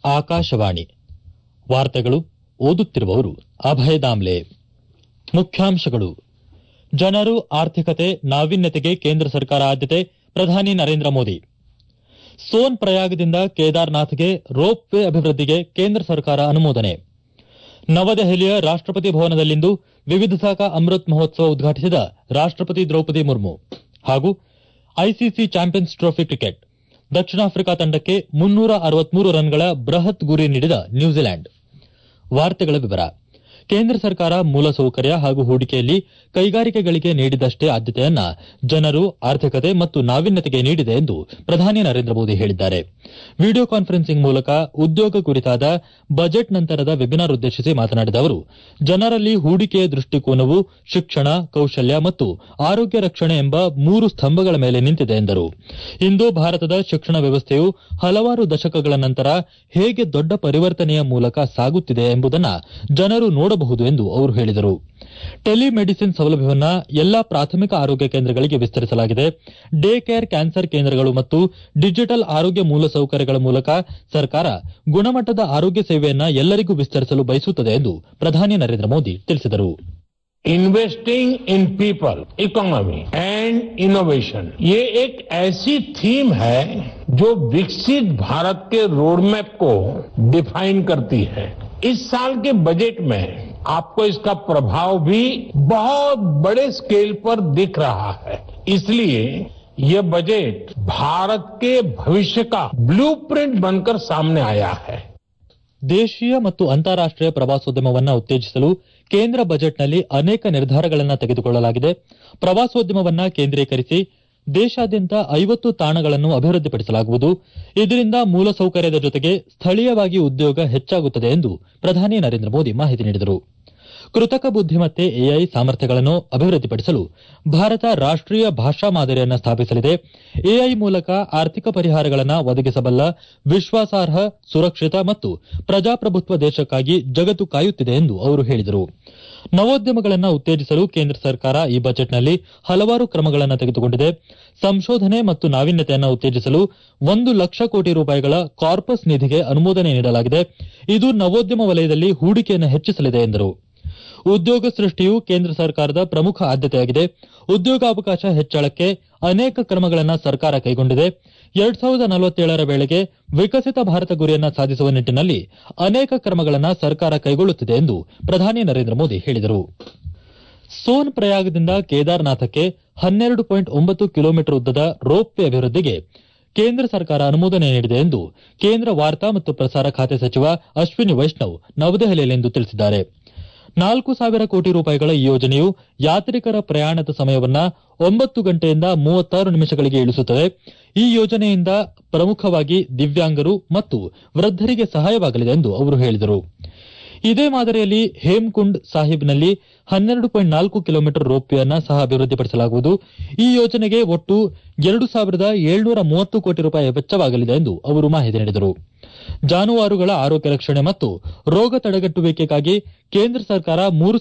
ಆಕಾಶವಾಣಿ ವಾರ್ತೆಗಳು ಓದುತ್ತಿರುವವರು ಅಭಯ ದಾಮ್ಲೆ. ಮುಖ್ಯಾಂಶಗಳು: ಜನರು, ಆರ್ಥಿಕತೆ, ನಾವೀನ್ಯತೆಗೆ ಕೇಂದ್ರ ಸರ್ಕಾರ ಆದ್ಯತೆ, ಪ್ರಧಾನಿ ನರೇಂದ್ರ ಮೋದಿ. ಸೋನ್ ಪ್ರಯಾಗದಿಂದ ಕೇದಾರ್ನಾಥ್ಗೆ ರೋಪ್ ವೇ ಅಭಿವೃದ್ಧಿಗೆ ಕೇಂದ್ರ ಸರ್ಕಾರ ಅನುಮೋದನೆ. ನವದೆಹಲಿಯ ರಾಷ್ಟಪತಿ ಭವನದಲ್ಲಿಂದು ವಿವಿಧತಾಕ ಅಮೃತ್ ಮಹೋತ್ಸವ ಉದ್ಘಾಟಿಸಿದ ರಾಷ್ಟಪತಿ ದ್ರೌಪದಿ ಮುರ್ಮು. ಹಾಗೂ ಐಸಿಸಿ ಚಾಂಪಿಯನ್ಸ್ ಟ್ರೋಫಿ ಕ್ರಿಕೆಟ್, ದಕ್ಷಿಣ ಆಫ್ರಿಕಾ ತಂಡಕ್ಕೆ 363 ರನ್ಗಳ ಬೃಹತ್ ಗುರಿ ನೀಡಿದ ನ್ಯೂಜಿಲೆಂಡ್. ವಾರ್ತೆಗಳ ವಿವರ. ಕೇಂದ್ರ ಸರ್ಕಾರ ಮೂಲಸೌಕರ್ಯ ಹಾಗೂ ಹೂಡಿಕೆಯಲ್ಲಿ ಕೈಗಾರಿಕೆಗಳಿಗೆ ನೀಡಿದಷ್ಟೇ ಆದ್ಯತೆಯನ್ನ ಜನರು, ಆರ್ಥಿಕತೆ ಮತ್ತು ನಾವೀನ್ಯತೆಗೆ ನೀಡಿದೆ ಎಂದು ಪ್ರಧಾನಿ ನರೇಂದ್ರ ಮೋದಿ ಹೇಳಿದ್ದಾರೆ. ವಿಡಿಯೋ ಕಾನ್ಫರೆನ್ಸಿಂಗ್ ಮೂಲಕ ಉದ್ಯೋಗ ಕುರಿತಾದ ಬಜೆಟ್ ನಂತರದ ವೆಬಿನಾರ್ ಉದ್ದೇಶಿಸಿ ಮಾತನಾಡಿದ ಅವರು, ಜನರಲ್ಲಿ ಹೂಡಿಕೆಯ ದೃಷ್ಟಿಕೋನವು ಶಿಕ್ಷಣ, ಕೌಶಲ್ಯ ಮತ್ತು ಆರೋಗ್ಯ ರಕ್ಷಣೆ ಎಂಬ 3 ಸ್ತಂಭಗಳ ಮೇಲೆ ನಿಂತಿದೆ ಎಂದರು. ಇಂದು ಭಾರತದ ಶಿಕ್ಷಣ ವ್ಯವಸ್ಥೆಯು ಹಲವಾರು ದಶಕಗಳ ನಂತರ ಹೇಗೆ ದೊಡ್ಡ ಪರಿವರ್ತನೆಯ ಮೂಲಕ ಸಾಗುತ್ತಿದೆ ಎಂಬುದನ್ನು ಜನರು ನೋಡಬಹುದು ಎಂದು ಅವರು ಹೇಳಿದರು. ಟೆಲಿಮೆಡಿಸಿನ್ ಸೌಲಭ್ಯವನ್ನು ಎಲ್ಲಾ ಪ್ರಾಥಮಿಕ ಆರೋಗ್ಯ ಕೇಂದ್ರಗಳಿಗೆ ವಿಸ್ತರಿಸಲಾಗಿದೆ. ಡೇ ಕೇರ್, ಕ್ಯಾನ್ಸರ್ ಕೇಂದ್ರಗಳು ಮತ್ತು ಡಿಜಿಟಲ್ ಆರೋಗ್ಯ ಮೂಲಸೌಕರ್ಯಗಳ ಮೂಲಕ ಸರ್ಕಾರ ಗುಣಮಟ್ಟದ ಆರೋಗ್ಯ ಸೇವೆಯನ್ನು ಎಲ್ಲರಿಗೂ ವಿಸ್ತರಿಸಲು ಬಯಸುತ್ತದೆ ಎಂದು ಪ್ರಧಾನಿ ನರೇಂದ್ರ ಮೋದಿ ತಿಳಿಸಿದರು. Investing in people, economy and innovation, ये एक ऐसी थीम है जो विकसित भारत के रोडमैप को डिफाइन करती है. इस साल के बजट में आपको इसका प्रभाव भी बहुत बड़े स्केल पर दिख रहा है. इसलिए ये बजट भारत के भविष्य का ब्लूप्रिंट बनकर सामने आया है. ದೇಶೀಯ ಮತ್ತು ಅಂತಾರಾಷ್ಟೀಯ ಪ್ರವಾಸೋದ್ಯಮವನ್ನು ಉತ್ತೇಜಿಸಲು ಕೇಂದ್ರ ಬಜೆಟ್ನಲ್ಲಿ ಅನೇಕ ನಿರ್ಧಾರಗಳನ್ನು ತೆಗೆದುಕೊಳ್ಳಲಾಗಿದೆ. ಪ್ರವಾಸೋದ್ಯಮವನ್ನು ಕೇಂದ್ರೀಕರಿಸಿ ದೇಶಾದ್ಯಂತ 50 ತಾಣಗಳನ್ನು ಅಭಿವೃದ್ಧಿಪಡಿಸಲಾಗುವುದು. ಇದರಿಂದ ಮೂಲಸೌಕರ್ಯದ ಜೊತೆಗೆ ಸ್ಥಳೀಯವಾಗಿ ಉದ್ಯೋಗ ಹೆಚ್ಚಾಗುತ್ತದೆ ಎಂದು ಪ್ರಧಾನಿ ನರೇಂದ್ರ ಮೋದಿ ಮಾಹಿತಿ ನೀಡಿದರು. ಕೃತಕ ಬುದ್ದಿಮತ್ತೆ ಎಐ ಸಾಮರ್ಥ್ಯಗಳನ್ನು ಅಭಿವೃದ್ಧಿಪಡಿಸಲು ಭಾರತ ರಾಷ್ಟೀಯ ಭಾಷಾ ಮಾದರಿಯನ್ನು ಸ್ಥಾಪಿಸಲಿದೆ. ಎಐ ಮೂಲಕ ಆರ್ಥಿಕ ಪರಿಹಾರಗಳನ್ನು ಒದಗಿಸಬಲ್ಲ ವಿಶ್ವಾಸಾರ್ಹ, ಸುರಕ್ಷಿತ ಮತ್ತು ಪ್ರಜಾಪ್ರಭುತ್ವ ದೇಶಕ್ಕಾಗಿ ಜಗತ್ತು ಕಾಯುತ್ತಿದೆ ಎಂದು ಅವರು ಹೇಳಿದರು. ನವೋದ್ಯಮಗಳನ್ನು ಉತ್ತೇಜಿಸಲು ಕೇಂದ್ರ ಸರ್ಕಾರ ಈ ಬಜೆಟ್ನಲ್ಲಿ ಹಲವಾರು ಕ್ರಮಗಳನ್ನು ತೆಗೆದುಕೊಂಡಿದೆ. ಸಂಶೋಧನೆ ಮತ್ತು ನಾವೀನ್ಯತೆಯನ್ನು ಉತ್ತೇಜಿಸಲು 1 ಲಕ್ಷ ಕೋಟಿ ರೂಪಾಯಿಗಳ ಕಾರ್ಪಸ್ ನಿಧಿಗೆ ಅನುಮೋದನೆ ನೀಡಲಾಗಿದೆ. ಇದು ನವೋದ್ಯಮ ವಲಯದಲ್ಲಿ ಹೂಡಿಕೆಯನ್ನು ಹೆಚ್ಚಿಸಲಿದೆ ಎಂದರು. ಉದ್ಯೋಗ ಸೃಷ್ಟಿಯು ಕೇಂದ್ರ ಸರ್ಕಾರದ ಪ್ರಮುಖ ಆದ್ಯತೆಯಾಗಿದೆ. ಉದ್ಯೋಗಾವಕಾಶ ಹೆಚ್ಚಳಕ್ಕೆ ಅನೇಕ ಕ್ರಮಗಳನ್ನು ಸರ್ಕಾರ ಕೈಗೊಂಡಿದೆ. 2047ರ ವೇಳೆಗೆ ವಿಕಸಿತ ಭಾರತ ಗುರಿಯನ್ನು ಸಾಧಿಸುವ ನಿಟ್ಟಿನಲ್ಲಿ ಅನೇಕ ಕ್ರಮಗಳನ್ನು ಸರ್ಕಾರ ಕೈಗೊಳ್ಳುತ್ತಿದೆ ಎಂದು ಪ್ರಧಾನಿ ನರೇಂದ್ರ ಮೋದಿ ಹೇಳಿದರು. ಸೋನ್ ಪ್ರಯಾಗದಿಂದ ಕೇದಾರ್ನಾಥಕ್ಕೆ 12.9 ಕಿಲೋಮೀಟರ್ ಉದ್ದದ ರೋಪ್ ವೇ ಅಭಿವೃದ್ಧಿಗೆ ಕೇಂದ್ರ ಸರ್ಕಾರ ಅನುಮೋದನೆ ನೀಡಿದೆ ಎಂದು ಕೇಂದ್ರ ವಾರ್ತಾ ಮತ್ತು ಪ್ರಸಾರ ಖಾತೆ ಸಚಿವ ಅಶ್ವಿನಿ ವೈಷ್ಣವ್ ನವದೆಹಲಿಯಲ್ಲಿಂದು ತಿಳಿಸಿದ್ದಾರೆ. 4,000 ಕೋಟಿ ರೂಪಾಯಿಗಳ ಈ ಯೋಜನೆಯು ಯಾತ್ರಿಕರ ಪ್ರಯಾಣದ ಸಮಯವನ್ನು 9 ಗಂಟೆಯಿಂದ 36 ನಿಮಿಷಗಳಿಗೆ ಇಳಿಸುತ್ತದೆ. ಈ ಯೋಜನೆಯಿಂದ ಪ್ರಮುಖವಾಗಿ ದಿವ್ಯಾಂಗರು ಮತ್ತು ವೃದ್ಧರಿಗೆ ಸಹಾಯವಾಗಲಿದೆ ಎಂದು ಅವರು ಹೇಳಿದರು. ಇದೇ ಮಾದರಿಯಲ್ಲಿ ಹೇಮಕುಂಡ್ ಸಾಹಿಬ್ನಲ್ಲಿ 12.4 ಕಿಲೋಮೀಟರ್ ರೋಪ್ ವೇ ಅನ್ನು ಸಹ ಅಭಿವೃದ್ಧಿಪಡಿಸಲಾಗುವುದು. ಈ ಯೋಜನೆಗೆ ಒಟ್ಟು 2,730 ಕೋಟಿ ರೂಪಾಯಿ ವೆಚ್ಚವಾಗಲಿದೆ ಎಂದು ಅವರು ಮಾಹಿತಿ ನೀಡಿದರು. ಜಾನುವಾರುಗಳ ಆರೋಗ್ಯ ರಕ್ಷಣೆ ಮತ್ತು ರೋಗ ತಡೆಗಟ್ಟುವಿಕೆಗಾಗಿ ಕೇಂದ್ರ ಸರ್ಕಾರ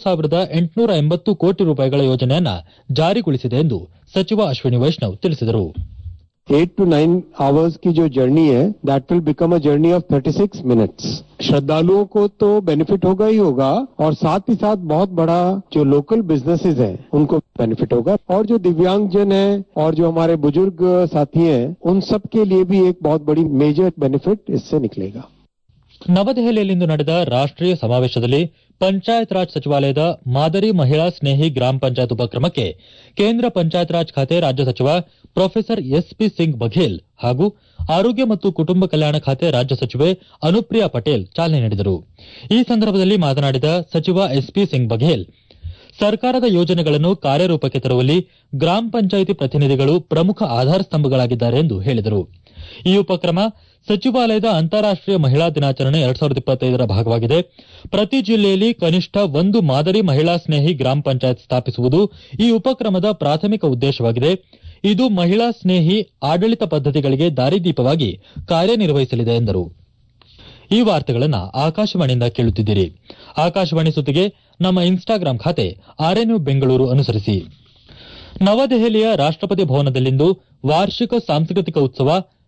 3,880 ಕೋಟಿ ರೂಪಾಯಿಗಳ ಯೋಜನೆಯನ್ನು ಜಾರಿಗೊಳಿಸಿದೆ ಎಂದು ಸಚಿವ ಅಶ್ವಿನಿ ವೈಷ್ಣವ್ ತಿಳಿಸಿದರು. 8 to 9 hours की जो जर्नी है, that will become a journey of 36 minutes. श्रद्धालुओं को तो बेनिफिट होगा ही होगा और साथ ही साथ बहुत बड़ा जो लोकल बिजनेसेस हैं उनको बेनिफिट होगा और जो दिव्यांग जन है और जो हमारे बुजुर्ग साथी हैं उन सब के लिए भी एक बहुत बड़ी मेजर बेनिफिट इससे निकलेगा. ನವದೆಹಲಿಯಲ್ಲಿಂದು ನಡೆದ ರಾಷ್ಟೀಯ ಸಮಾವೇಶದಲ್ಲಿ ಪಂಚಾಯತ್ ರಾಜ್ ಸಚಿವಾಲಯದ ಮಾದರಿ ಮಹಿಳಾ ಸ್ನೇಹಿ ಗ್ರಾಮ ಪಂಚಾಯತ್ ಉಪಕ್ರಮಕ್ಕೆ ಕೇಂದ್ರ ಪಂಚಾಯತ್ ರಾಜ್ ಖಾತೆ ರಾಜ್ಯ ಸಚಿವ ಪ್ರೊಫೆಸರ್ ಎಸ್ಪಿ ಸಿಂಗ್ ಬಘೇಲ್ ಹಾಗೂ ಆರೋಗ್ಯ ಮತ್ತು ಕುಟುಂಬ ಕಲ್ಯಾಣ ಖಾತೆ ರಾಜ್ಯ ಸಚಿವೆ ಅನುಪ್ರಿಯಾ ಪಟೇಲ್ ಚಾಲನೆ ನೀಡಿದರು. ಈ ಸಂದರ್ಭದಲ್ಲಿ ಮಾತನಾಡಿದ ಸಚಿವ ಎಸ್ಪಿ ಸಿಂಗ್ ಬಘೇಲ್, ಸರ್ಕಾರದ ಯೋಜನೆಗಳನ್ನು ಕಾರ್ಯರೂಪಕ್ಕೆ ತರುವಲ್ಲಿ ಗ್ರಾಮ ಪಂಚಾಯಿತಿ ಪ್ರತಿನಿಧಿಗಳು ಪ್ರಮುಖ ಆಧಾರ ಸ್ತಂಭಗಳಾಗಿದ್ದಾರೆ ಎಂದು ಹೇಳಿದರು. ಈ ಉಪಕ್ರಮ ಸಚಿವಾಲಯದ ಅಂತಾರಾಷ್ಟೀಯ ಮಹಿಳಾ ದಿನಾಚರಣೆ 2025ರ ಭಾಗವಾಗಿದೆ. ಪ್ರತಿ ಜಿಲ್ಲೆಯಲ್ಲಿ ಕನಿಷ್ಠ 1 ಮಾದರಿ ಮಹಿಳಾ ಸ್ನೇಹಿ ಗ್ರಾಮ ಪಂಚಾಯತ್ ಸ್ಥಾಪಿಸುವುದು ಈ ಉಪಕ್ರಮದ ಪ್ರಾಥಮಿಕ ಉದ್ದೇಶವಾಗಿದೆ. ಇದು ಮಹಿಳಾ ಸ್ನೇಹಿ ಆಡಳಿತ ಪದ್ದತಿಗಳಿಗೆ ದಾರಿದೀಪವಾಗಿ ಕಾರ್ಯನಿರ್ವಹಿಸಲಿದೆ ಎಂದರು. ಈ ವಾರ್ತೆಗಳನ್ನು ಆಕಾಶವಾಣಿಯಿಂದ ಕೇಳುತ್ತಿದ್ದೀರಿ. ಆಕಾಶವಾಣಿ ಸುದ್ದಿಗೆ ನಮ್ಮ ಇನ್ಸ್ಟಾಗ್ರಾಂ ಖಾತೆ ಆರ್ಎನ್ಯು ಬೆಂಗಳೂರು ಅನುಸರಿಸಿ. ನವದೆಹಲಿಯ ರಾಷ್ಟಪತಿ ಭವನದಲ್ಲಿಂದು ವಾರ್ಷಿಕ ಸಾಂಸ್ಕೃತಿಕ ಉತ್ಸವ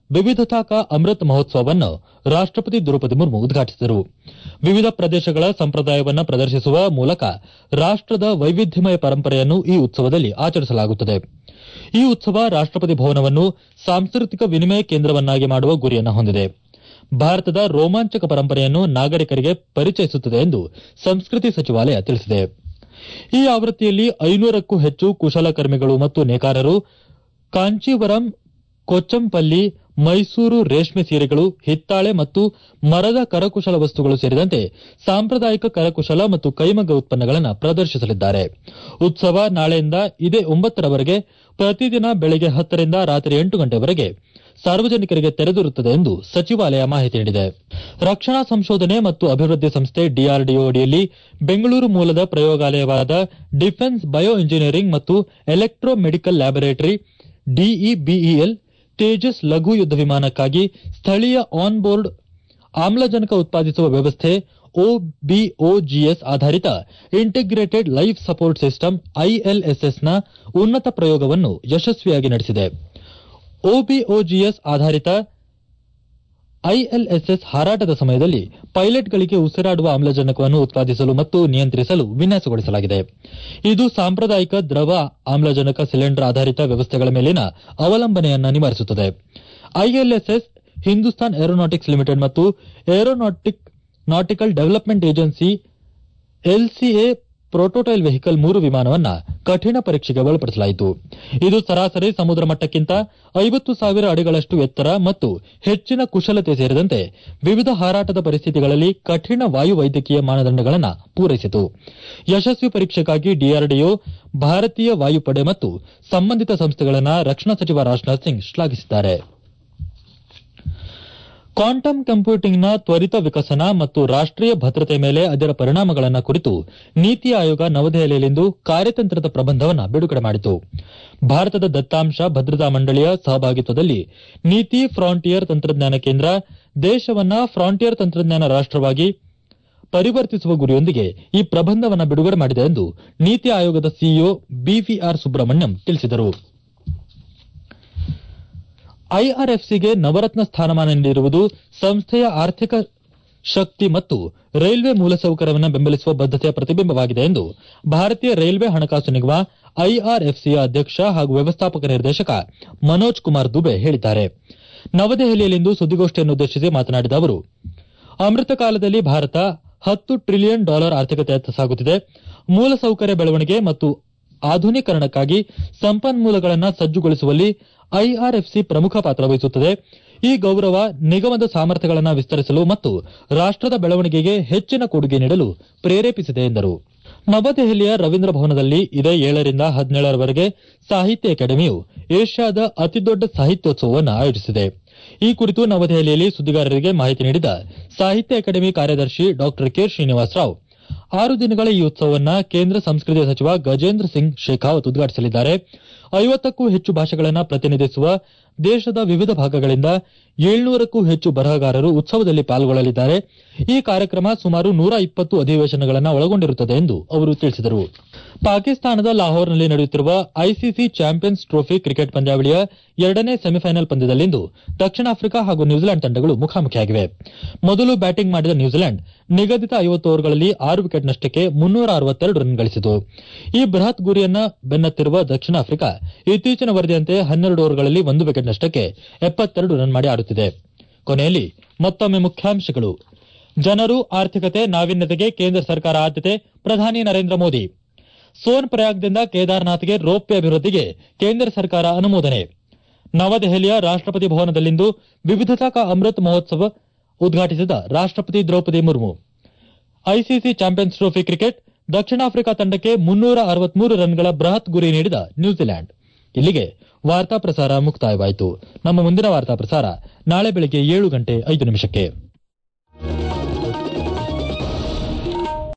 ವಿವಿಧತಾ ಕಾ ಅಮೃತ್ ಮಹೋತ್ಸವವನ್ನು ರಾಷ್ಟಪತಿ ದ್ರೌಪದಿ ಮುರ್ಮು ಉದ್ಘಾಟಿಸಿದರು. ವಿವಿಧ ಪ್ರದೇಶಗಳ ಸಂಪ್ರದಾಯವನ್ನು ಪ್ರದರ್ಶಿಸುವ ಮೂಲಕ ರಾಷ್ಟದ ವೈವಿಧ್ಯಮಯ ಪರಂಪರೆಯನ್ನು ಈ ಉತ್ಸವದಲ್ಲಿ ಆಚರಿಸಲಾಗುತ್ತದೆ. ಈ ಉತ್ಸವ ರಾಷ್ಟಪತಿ ಭವನವನ್ನು ಸಾಂಸ್ಕೃತಿಕ ವಿನಿಮಯ ಕೇಂದ್ರವನ್ನಾಗಿ ಮಾಡುವ ಗುರಿಯನ್ನು ಹೊಂದಿದೆ. ಭಾರತದ ರೋಮಾಂಚಕ ಪರಂಪರೆಯನ್ನು ನಾಗರಿಕರಿಗೆ ಪರಿಚಯಿಸುತ್ತದೆ ಎಂದು ಸಂಸ್ಕೃತಿ ಸಚಿವಾಲಯ ತಿಳಿಸಿದೆ. ಈ ಆವೃತ್ತಿಯಲ್ಲಿ 500ಕ್ಕೂ ಹೆಚ್ಚು ಕುಶಲಕರ್ಮಿಗಳು ಮತ್ತು ನೇಕಾರರು ಕಾಂಚೀವರಂ, ಕೊಚ್ಚಂಪಲ್ಲಿ, ಮೈಸೂರು ರೇಷ್ಮೆ ಸೀರೆಗಳು, ಹಿತ್ತಾಳೆ ಮತ್ತು ಮರದ ಕರಕುಶಲ ವಸ್ತುಗಳು ಸೇರಿದಂತೆ ಸಾಂಪ್ರದಾಯಿಕ ಕರಕುಶಲ ಮತ್ತು ಕೈಮಗ್ಗ ಉತ್ಪನ್ನಗಳನ್ನು ಪ್ರದರ್ಶಿಸಲಿದ್ದಾರೆ. ಉತ್ಸವ ನಾಳೆಯಿಂದ ಇದೇ 9ರವರೆಗೆ ಪ್ರತಿದಿನ ಬೆಳಗ್ಗೆ 10 ರಿಂದ ರಾತ್ರಿ 8 ಗಂಟೆವರೆಗೆ ಸಾರ್ವಜನಿಕರಿಗೆ ತೆರೆದಿರುತ್ತದೆ ಎಂದು ಸಚಿವಾಲಯ ಮಾಹಿತಿ ನೀಡಿದೆ. ರಕ್ಷಣಾ ಸಂಶೋಧನೆ ಮತ್ತು ಅಭಿವೃದ್ಧಿ ಸಂಸ್ಥೆ ಡಿಆರ್ಡಿಒ ಅಡಿಯಲ್ಲಿ ಬೆಂಗಳೂರು ಮೂಲದ ಪ್ರಯೋಗಾಲಯವಾದ ಡಿಫೆನ್ಸ್ ಬಯೋ ಇಂಜಿನಿಯರಿಂಗ್ ಮತ್ತು electro medical laboratory DEBEL Tejas ಲಘು ಯುದ್ಧ ವಿಮಾನಕ್ಕಾಗಿ ಸ್ಥಳೀಯ ಆನ್ ಬೋರ್ಡ್ ಆಮ್ಲಜನಕ ಉತ್ಪಾದಿಸುವ ವ್ಯವಸ್ಥೆ ಒಬಿಒಜಿಎಸ್ ಆಧಾರಿತ ಇಂಟಿಗ್ರೇಟೆಡ್ ಲೈಫ್ ಸಪೋರ್ಟ್ ಸಿಸ್ಟಮ್ ಐಎಲ್ಎಸ್ಎಸ್ನ ಉನ್ನತ ಪ್ರಯೋಗವನ್ನು ಯಶಸ್ವಿಯಾಗಿ ನಡೆಸಿದೆ. ಒಬಿಒಜಿಎಸ್ ಆಧಾರಿತ ಐಎಲ್ಎಸ್ಎಸ್ ಹಾರಾಟದ ಸಮಯದಲ್ಲಿ ಪೈಲಟ್ಗಳಿಗೆ ಉಸಿರಾಡುವ ಆಮ್ಲಜನಕವನ್ನು ಉತ್ಪಾದಿಸಲು ಮತ್ತು ನಿಯಂತ್ರಿಸಲು ವಿನ್ಯಾಸಗೊಳಿಸಲಾಗಿದೆ. ಇದು ಸಾಂಪ್ರದಾಯಿಕ ದ್ರವ ಆಮ್ಲಜನಕ ಸಿಲಿಂಡರ್ ಆಧಾರಿತ ವ್ಯವಸ್ಥೆಗಳ ಮೇಲಿನ ಅವಲಂಬನೆಯನ್ನು ನಿವಾರಿಸುತ್ತದೆ. ಐಎಲ್ಎಸ್ಎಸ್ ಹಿಂದೂಸ್ತಾನ್ ಏರೋನಾಟಿಕ್ಸ್ ಲಿಮಿಟೆಡ್ ಮತ್ತು aeronautical development agency LCA prototype vehicle 3 ವಿಮಾನವನ್ನು ಕಠಿಣ ಪರೀಕ್ಷೆಗೆ ಒಳಪಡಿಸಲಾಯಿತು. ಇದು ಸರಾಸರಿ ಸಮುದ್ರ ಮಟ್ಟಕ್ಕಿಂತ 50,000 ಅಡಿಗಳಷ್ಟು ಎತ್ತರ ಮತ್ತು ಹೆಚ್ಚಿನ ಕುಶಲತೆ ಸೇರಿದಂತೆ ವಿವಿಧ ಹಾರಾಟದ ಪರಿಸ್ಥಿತಿಗಳಲ್ಲಿ ಕಠಿಣ ವಾಯುವೈದ್ಯಕೀಯ ಮಾನದಂಡಗಳನ್ನು ಪೂರೈಸಿತು. ಯಶಸ್ವಿ ಪರೀಕ್ಷೆಗಾಗಿ ಡಿಆರ್ಡಿಒ, ಭಾರತೀಯ ವಾಯುಪಡೆ ಮತ್ತು ಸಂಬಂಧಿತ ಸಂಸ್ಥೆಗಳನ್ನು ರಕ್ಷಣಾ ಸಚಿವ ರಾಜನಾಥ್ ಸಿಂಗ್ ಶ್ಲಾಘಿಸಿದ್ದಾರೆ. ಕ್ವಾಂಟಮ್ ಕಂಪ್ಯೂಟಿಂಗ್ನ ತ್ವರಿತ ವಿಕಸನ ಮತ್ತು ರಾಷ್ಟೀಯ ಭದ್ರತೆ ಮೇಲೆ ಅದರ ಪರಿಣಾಮಗಳನ್ನು ಕುರಿತು ನೀತಿ ಆಯೋಗ ನವದೆಹಲಿಯಲ್ಲಿಂದು ಕಾರ್ಯತಂತ್ರದ ಪ್ರಬಂಧವನ್ನು ಬಿಡುಗಡೆ ಮಾಡಿತು. ಭಾರತದ ದತ್ತಾಂಶ ಭದ್ರತಾ ಮಂಡಳಿಯ ಸಹಭಾಗಿತ್ವದಲ್ಲಿ ನೀತಿ ಫ್ರಾಂಟಿಯರ್ ತಂತ್ರಜ್ಞಾನ ಕೇಂದ್ರ ದೇಶವನ್ನು ಫ್ರಾಂಟಿಯರ್ ತಂತ್ರಜ್ಞಾನ ರಾಷ್ಟವಾಗಿ ಪರಿವರ್ತಿಸುವ ಗುರಿಯೊಂದಿಗೆ ಈ ಪ್ರಬಂಧವನ್ನು ಬಿಡುಗಡೆ ಮಾಡಿದೆ ಎಂದು ನೀತಿ ಆಯೋಗದ ಸಿಇಒ ಬಿವಿಆರ್ ಸುಬ್ರಹ್ಮಣ್ಯಂ ತಿಳಿಸಿದರು. ಐಆರ್ಎಫ್ಸಿಗೆ ನವರತ್ನ ಸ್ಥಾನಮಾನ ನೀಡಿರುವುದು ಸಂಸ್ಥೆಯ ಆರ್ಥಿಕ ಶಕ್ತಿ ಮತ್ತು ರೈಲ್ವೆ ಮೂಲಸೌಕರ್ಯವನ್ನು ಬೆಂಬಲಿಸುವ ಬದ್ದತೆಯ ಪ್ರತಿಬಿಂಬವಾಗಿದೆ ಎಂದು ಭಾರತೀಯ ರೈಲ್ವೆ ಹಣಕಾಸು ನಿಗಮ ಐಆರ್ಎಫ್ಸಿಯ ಅಧ್ಯಕ್ಷ ಹಾಗೂ ವ್ಯವಸ್ಥಾಪಕ ನಿರ್ದೇಶಕ ಮನೋಜ್ ಕುಮಾರ್ ದುಬೆ ಹೇಳಿದ್ದಾರೆ. ನವದೆಹಲಿಯಲ್ಲಿಂದು ಸುದ್ದಿಗೋಷ್ಠಿಯನ್ನುದ್ದೇಶಿಸಿ ಮಾತನಾಡಿದ ಅವರು, ಅಮೃತ ಕಾಲದಲ್ಲಿ ಭಾರತ $10 ಟ್ರಿಲಿಯನ್ ಆರ್ಥಿಕತೆಯತ್ತ ಸಾಗುತ್ತಿದೆ. ಮೂಲಸೌಕರ್ಯ ಬೆಳವಣಿಗೆ ಮತ್ತು ಆಧುನೀಕರಣಕ್ಕಾಗಿ ಸಂಪನ್ಮೂಲಗಳನ್ನು ಸಜ್ಜುಗೊಳಿಸುವಲ್ಲಿ ಐಆರ್ಎಫ್ಸಿ ಪ್ರಮುಖ ಪಾತ್ರ ವಹಿಸುತ್ತದೆ. ಈ ಗೌರವ ನಿಗಮದ ಸಾಮರ್ಥ್ಯಗಳನ್ನು ವಿಸ್ತರಿಸಲು ಮತ್ತು ರಾಷ್ಟದ ಬೆಳವಣಿಗೆಗೆ ಹೆಚ್ಚಿನ ಕೊಡುಗೆ ನೀಡಲು ಪ್ರೇರೇಪಿಸಿದೆ ಎಂದರು. ನವದೆಹಲಿಯ ರವೀಂದ್ರ ಭವನದಲ್ಲಿ ಇದೇ 7 ರಿಂದ 17ರವರೆಗೆ ಸಾಹಿತ್ಯ ಅಕಾಡೆಮಿಯು ಏಷ್ಯಾದ ಅತಿದೊಡ್ಡ ಸಾಹಿತ್ಯೋತ್ಸವವನ್ನು ಆಯೋಜಿಸಿದೆ. ಈ ಕುರಿತು ನವದೆಹಲಿಯಲ್ಲಿ ಸುದ್ದಿಗಾರರಿಗೆ ಮಾಹಿತಿ ನೀಡಿದ ಸಾಹಿತ್ಯ ಅಕಾಡೆಮಿ ಕಾರ್ಯದರ್ಶಿ ಡಾ ಕೆ ಶ್ರೀನಿವಾಸ್ ರಾವ್, 6 ದಿನಗಳ ಈ ಉತ್ಸವವನ್ನು ಕೇಂದ್ರ ಸಂಸ್ಕೃತಿ ಸಚಿವ ಗಜೇಂದ್ರ ಸಿಂಗ್ ಶೇಖಾವತ್ ಉದ್ಘಾಟಿಸಲಿದ್ದಾರೆ. 50ಕ್ಕೂ ಹೆಚ್ಚು ಭಾಷೆಗಳನ್ನು ಪ್ರತಿನಿಧಿಸುವ ದೇಶದ ವಿವಿಧ ಭಾಗಗಳಿಂದ 700ಕ್ಕೂ ಹೆಚ್ಚು ಬರಹಗಾರರು ಉತ್ಸವದಲ್ಲಿ ಪಾಲ್ಗೊಳ್ಳಲಿದ್ದಾರೆ. ಈ ಕಾರ್ಯಕ್ರಮ ಸುಮಾರು 120 ಅಧಿವೇಶನಗಳನ್ನು ಒಳಗೊಂಡಿರುತ್ತದೆ ಎಂದು ಅವರು ತಿಳಿಸಿದರು. ಪಾಕಿಸ್ತಾನದ ಲಾಹೋರ್ನಲ್ಲಿ ನಡೆಯುತ್ತಿರುವ ಐಸಿಸಿ ಚಾಂಪಿಯನ್ಸ್ ಟ್ರೋಫಿ ಕ್ರಿಕೆಟ್ ಪಂದ್ಯಾವಳಿಯ 2ನೇ ಸೆಮಿಫೈನಲ್ ಪಂದ್ಯದಲ್ಲಿಂದು ದಕ್ಷಿಣ ಆಫ್ರಿಕಾ ಹಾಗೂ ನ್ಯೂಜಿಲೆಂಡ್ ತಂಡಗಳು ಮುಖಾಮುಖಿಯಾಗಿವೆ. ಮೊದಲು ಬ್ಯಾಟಿಂಗ್ ಮಾಡಿದ ನ್ಯೂಜಿಲೆಂಡ್ ನಿಗದಿತ 50 ಓವರ್ಗಳಲ್ಲಿ 6 ವಿಕೆಟ್ ನಷ್ಟಕ್ಕೆ 362 ರನ್ ಗಳಿಸಿತು. ಈ ಬೃಹತ್ ಗುರಿಯನ್ನು ಬೆನ್ನತ್ತಿರುವ ದಕ್ಷಿಣ ಆಫ್ರಿಕಾ ಇತ್ತೀಚಿನ ವರದಿಯಂತೆ 12 ಓವರ್ಗಳಲ್ಲಿ 1 ವಿಕೆಟ್ ನಷ್ಟಕ್ಕೆ 72 ರನ್ ಮಾಡಿ ಆಡುತ್ತಿದೆ. ಕೊನೆಯಲ್ಲಿ ಮತ್ತೊಮ್ಮೆ ಮುಖ್ಯಾಂಶಗಳು. ಜನರು, ಆರ್ಥಿಕತೆ, ನಾವೀನ್ಯತೆಗೆ ಕೇಂದ್ರ ಸರ್ಕಾರ ಆದ್ಯತೆ, ಪ್ರಧಾನಿ ನರೇಂದ್ರ ಮೋದಿ. ಸೋನ್ ಪ್ರಯಾಗ್ದಿಂದ ಕೇದಾರ್ನಾಥ್ಗೆ ರೋಪ್ವೇ ಅಭಿವೃದ್ಧಿಗೆ ಕೇಂದ್ರ ಸರ್ಕಾರ ಅನುಮೋದನೆ. ನವದೆಹಲಿಯ ರಾಷ್ಟಪತಿ ಭವನದಲ್ಲಿಂದು ವಿವಿಧತಾ ಕಾ ಅಮೃತ್ ಮಹೋತ್ಸವ ಉದ್ಘಾಟಿಸಿದ ರಾಷ್ಟಪತಿ Draupadi Murmu. ICC champions trophy cricket ದಕ್ಷಿಣ ಆಫ್ರಿಕಾ ತಂಡಕ್ಕೆ 363 ರನ್ಗಳ ಬೃಹತ್ ಗುರಿ ನೀಡಿದ ನ್ಯೂಜಿಲೆಂಡ್. ಇಲ್ಲಿಗೆ ವಾರ್ತಾ ಪ್ರಸಾರ ಮುಕ್ತಾಯವಾಯಿತು. ನಮ್ಮ ಮುಂದಿನ ವಾರ್ತಾ ಪ್ರಸಾರ ನಾಳೆ ಬೆಳಗ್ಗೆ 7:05